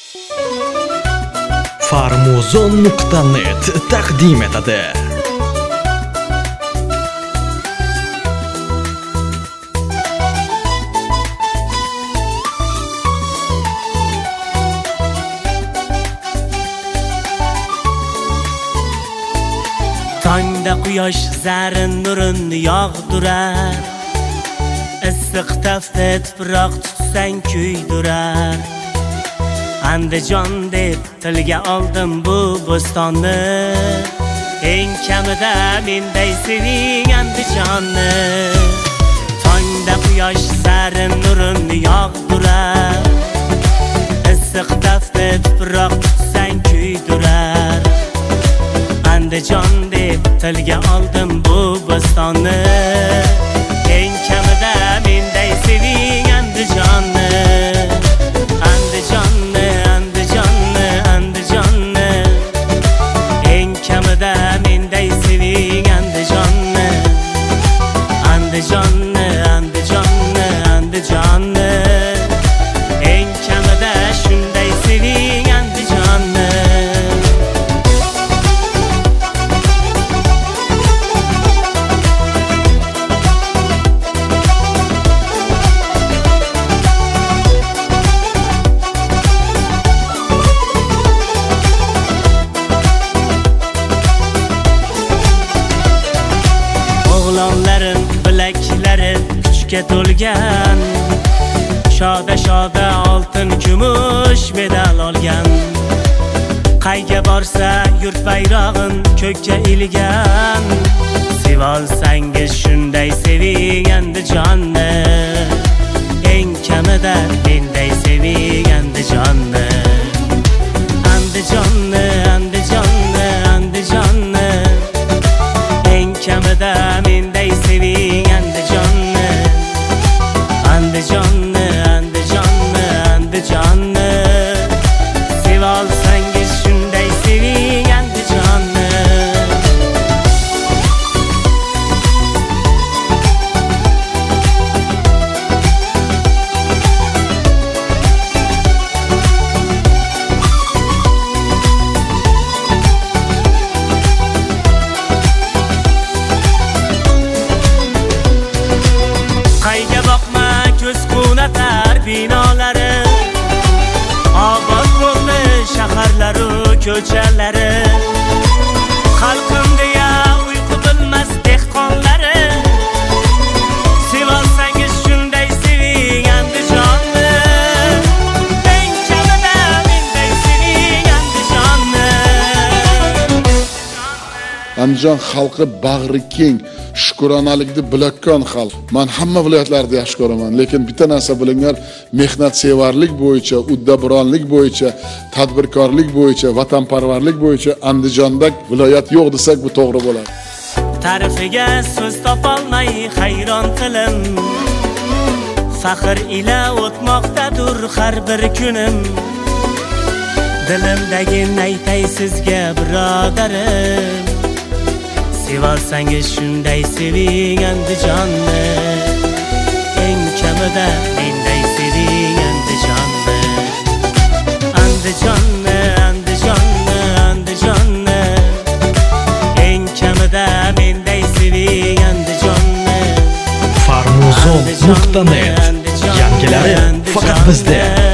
Farmuzon.net taqdim etadi. Tongda quyosh zarin nurini yog'dirar, issiq tafti tuproq tutsang kuydirar. Andijon deb tilga oldim bu bo'stonni, eng kamida menday seving Andijonni. Tongda quyosh zarin nurini yog'dirar, issiq tafti tuproq tutsang kuydirar. Andijon deb tilga oldim bu bo'stonni, eng kamida menday seving Andijonni. Andijonni, Andijonni, Andijonni, eng kamida menday seving Andijonni. Andijonni, Andijonni, Andijonni, eng kamida shunday seving Andijonni. O'g'lonlarim bilaklari kuchga to'lgan, shoda oltin kumush medal olgan. Qayga borsa yurt bayrog'in ko'kka ilgan, sevolsangiz shunday seving Andijonni. Eng kamida menday seving Andijonni. Andijonni, Andijonni, Andijonni, eng kamida menday seving Andijonni. Andijonni, Andijonni, Andijonni, sevolsangiz shunday seving Andijonni. Qayga boqma ko'z qunatar binolari, obod bo'ldi shaharlaru ko'chalari. Xalqim deya uyqu bilmas dehqonlari, sevolsangiz shunday seving Andijonni. Eng kamida menday seving Andijonni. Andijon xalqi bag'ri keng, shukronalikni bilakon xalq. Men hamma viloyatlarda yaxshi ko'raman, lekin bitta narsa bilinglar, mehnatsevarlik bo'yicha, uddaburonlik bo'yicha, tadbirkorlik bo'yicha, vatanparvarlik bo'yicha Andijonda viloyat yo'q desak bu to'g'ri bo'ladi. Ta'rifiga so'z topolmay hayron tilim, faxr ila o'tmoqdadir har bir kunim. Dilimdagi aytay sizga birodarim, sevolsangiz shunday seving Andijonni. Eng kamida menday seving Andijonni. Andijonni, Andijonni, Andijonni, eng kamida menday seving Andijonni. Farmuzon.net yangilari faqat bizda.